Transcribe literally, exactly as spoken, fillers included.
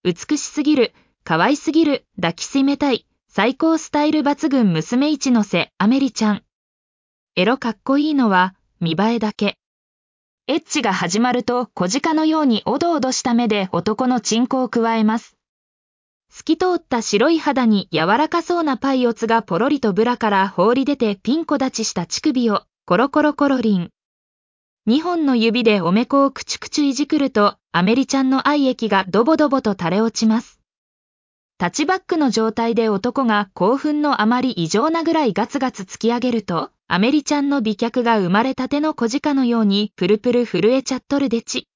美しすぎる、可愛すぎる、抱きしめたい、最高スタイル抜群娘一ノ瀬アメリちゃん。エロかっこいいのは見栄えだけ。エッチが始まると小鹿のようにおどおどした目で男のチンコをくわえます。透き通った白い肌に柔らかそうなパイオツがポロリとブラから放り出てピンコ立ちした乳首をコロコロコロリン。二本の指でおめこをくちゅくちゅいじくるとアメリちゃんの愛液がドボドボと垂れ落ちます。タッチバックの状態で男が興奮のあまり異常なぐらいガツガツ突き上げると、アメリちゃんの美脚が生まれたての小鹿のようにプルプル震えちゃっとるでち。